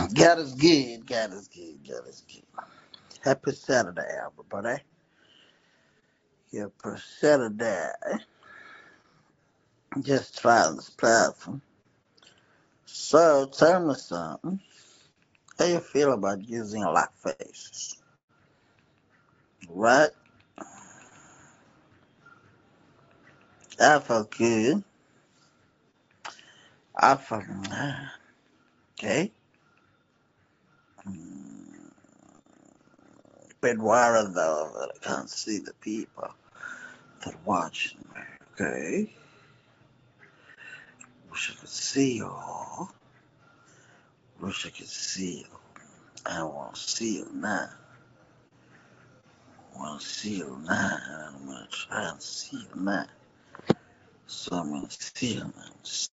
God is good. God is good. God is good. Happy Saturday, everybody. Happy Saturday. Just try this platform. So, tell me something. How you feel about using a lot of faces? Right? I feel good. I feel okay. Mm, Bit worried though that I can't see the people that are watching me. Okay. Wish I could see you all. Wish I could see you. I want to see you now. I want to see you now. I'm going to try and see you now. So I'm going to see you now.